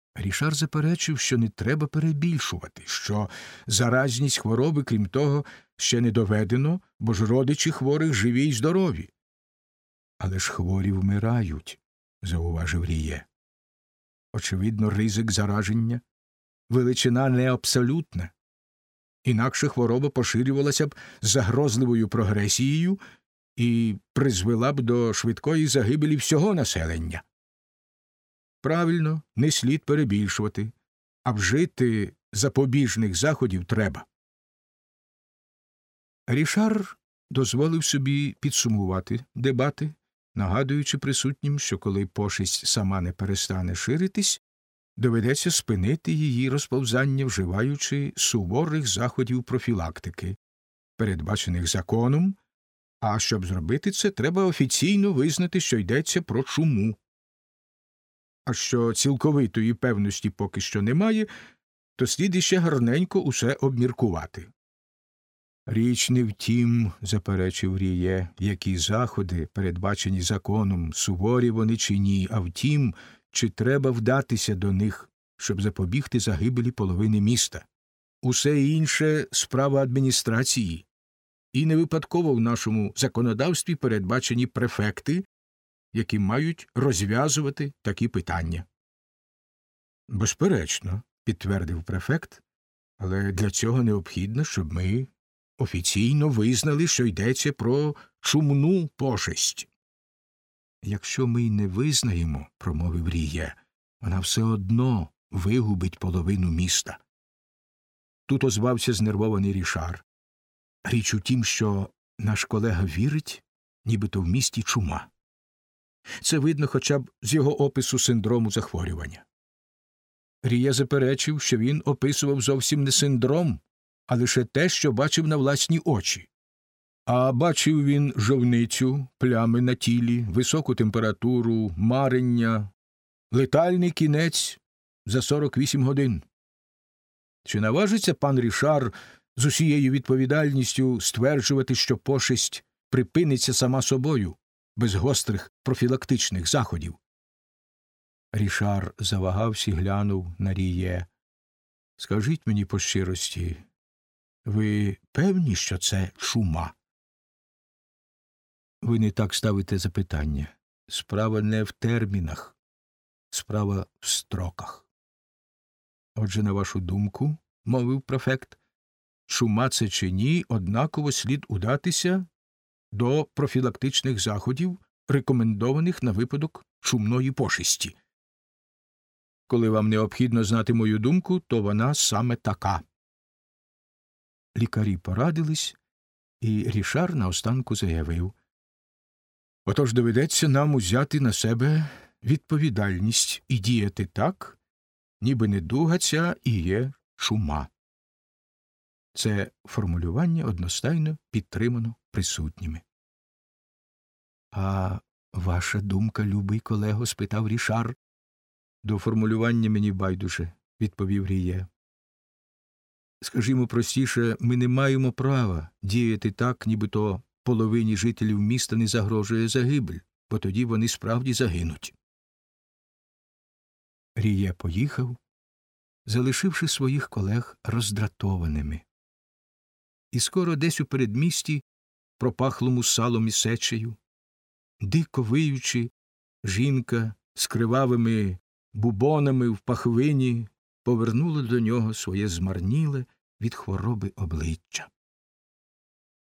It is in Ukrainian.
Рішар заперечив, що не треба перебільшувати, що заразність хвороби, крім того, ще не доведено, бо ж родичі хворих живі й здорові. Але ж хворі вмирають, зауважив Ріє. Очевидно, ризик зараження – величина не абсолютна. Інакше хвороба поширювалася б з загрозливою прогресією і призвела б до швидкої загибелі всього населення. Правильно, не слід перебільшувати, а вжити запобіжних заходів треба. Рішар дозволив собі підсумувати дебати, нагадуючи присутнім, що коли пошесть сама не перестане ширитись, доведеться спинити її розповзання, вживаючи суворих заходів профілактики, передбачених законом, а щоб зробити це, треба офіційно визнати, що йдеться про чуму. А що цілковитої певності поки що немає, то слід іще гарненько усе обміркувати. Річ не в тім, заперечив Ріє, які заходи, передбачені законом, суворі вони чи ні, а в тім, чи треба вдатися до них, щоб запобігти загибелі половини міста. Усе інше – справа адміністрації. І не випадково в нашому законодавстві передбачені префекти, які мають розв'язувати такі питання. Безперечно, підтвердив префект, але для цього необхідно, щоб ми офіційно визнали, що йдеться про чумну пошесть. Якщо ми й не визнаємо, промовив Ріє, вона все одно вигубить половину міста. Тут озвався знервований Рішар. Річ у тім, що наш колега вірить, нібито в місті чума. Це видно хоча б з його опису синдрому захворювання. Ріє заперечив, що він описував зовсім не синдром, а лише те, що бачив на власні очі. А бачив він жовницю, плями на тілі, високу температуру, марення, летальний кінець за 48 годин. Чи наважиться пан Рішар з усією відповідальністю стверджувати, що пошесть припиниться сама собою, без гострих профілактичних заходів? Рішар завагався і глянув на Ріє. Скажіть мені по щирості, ви певні, що це чума? Ви не так ставите запитання. Справа не в термінах, справа в строках. Отже, на вашу думку, мовив префект, чума це чи ні, однаково слід удатися до профілактичних заходів, рекомендованих на випадок чумної пошесті. Коли вам необхідно знати мою думку, то вона саме така. Лікарі порадились, і Рішар наостанку заявив: отож доведеться нам узяти на себе відповідальність і діяти так, ніби недуга ця і є чума. Це формулювання одностайно підтримано присутніми. — А ваша думка, любий колего? — спитав Рішар. — До формулювання мені байдуже, — відповів Ріє. Скажімо простіше, ми не маємо права діяти так, нібито половині жителів міста не загрожує загибель, бо тоді вони справді загинуть. Ріє поїхав, залишивши своїх колег роздратованими. І скоро десь у передмісті, пропахлому салом і сечею, дико виючи, жінка з кривавими бубонами в пахвині повернула до нього своє змарніле від хвороби обличчя.